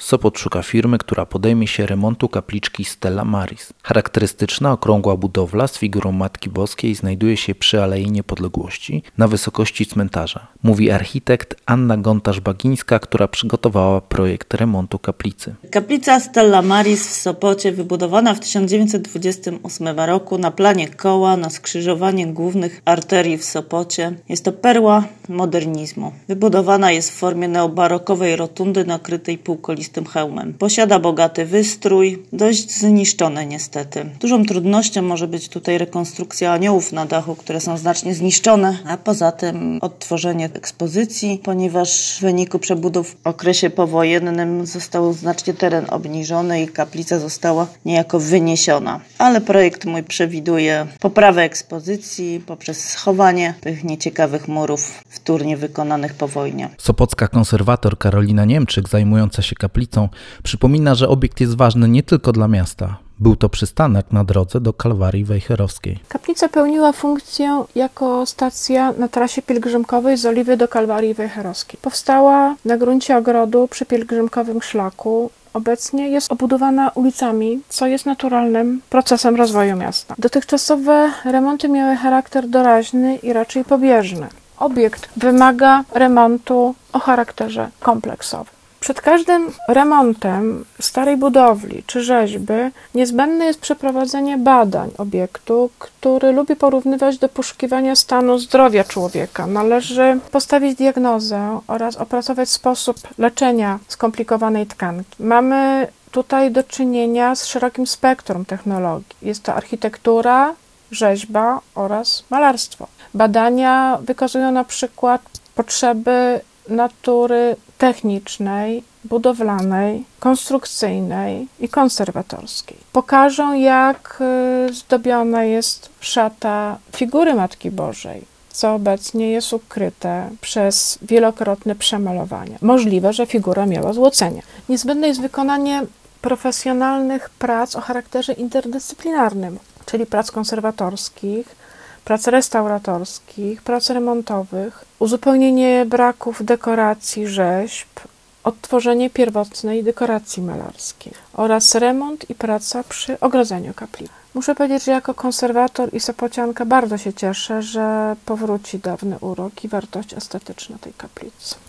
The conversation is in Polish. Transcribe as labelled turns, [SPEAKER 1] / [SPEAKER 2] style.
[SPEAKER 1] Sopot szuka firmy, która podejmie się remontu kapliczki Stella Maris. Charakterystyczna, okrągła budowla z figurą Matki Boskiej znajduje się przy Alei Niepodległości na wysokości cmentarza. Mówi architekt Anna Gontarz-Bagińska, która przygotowała projekt remontu kaplicy.
[SPEAKER 2] Kaplica Stella Maris w Sopocie, wybudowana w 1928 roku na planie koła na skrzyżowanie głównych arterii w Sopocie, jest to perła modernizmu. Wybudowana jest w formie neobarokowej rotundy nakrytej półkolistym hełmem. Posiada bogaty wystrój, dość zniszczony niestety. Dużą trudnością może być tutaj rekonstrukcja aniołów na dachu, które są znacznie zniszczone, a poza tym odtworzenie ekspozycji, ponieważ w wyniku przebudów w okresie powojennym został znacznie teren obniżony i kaplica została niejako wyniesiona. Ale projekt mój przewiduje poprawę ekspozycji poprzez schowanie tych nieciekawych murów wtórnie wykonanych po wojnie.
[SPEAKER 1] Sopocka konserwator Karolina Niemczyk, zajmująca się kaplicą, przypomina, że obiekt jest ważny nie tylko dla miasta. Był to przystanek na drodze do Kalwarii Wejherowskiej.
[SPEAKER 3] Kaplica pełniła funkcję jako stacja na trasie pielgrzymkowej z Oliwy do Kalwarii Wejherowskiej. Powstała na gruncie ogrodu przy pielgrzymkowym szlaku. Obecnie jest obudowana ulicami, co jest naturalnym procesem rozwoju miasta. Dotychczasowe remonty miały charakter doraźny i raczej pobieżny. Obiekt wymaga remontu o charakterze kompleksowym. Przed każdym remontem starej budowli czy rzeźby niezbędne jest przeprowadzenie badań obiektu, który lubi porównywać do poszukiwania stanu zdrowia człowieka. Należy postawić diagnozę oraz opracować sposób leczenia skomplikowanej tkanki. Mamy tutaj do czynienia z szerokim spektrum technologii. Jest to architektura, rzeźba oraz malarstwo. Badania wykazują na przykład potrzeby natury technicznej, budowlanej, konstrukcyjnej i konserwatorskiej. Pokażą, jak zdobiona jest szata figury Matki Bożej, co obecnie jest ukryte przez wielokrotne przemalowania. Możliwe, że figura miała złocenie. Niezbędne jest wykonanie profesjonalnych prac o charakterze interdyscyplinarnym, czyli prac konserwatorskich, prac restauratorskich, prac remontowych, uzupełnienie braków dekoracji rzeźb, odtworzenie pierwotnej dekoracji malarskiej oraz remont i praca przy ogrodzeniu kaplicy. Muszę powiedzieć, że jako konserwator i sopocianka bardzo się cieszę, że powróci dawny urok i wartość estetyczna tej kaplicy.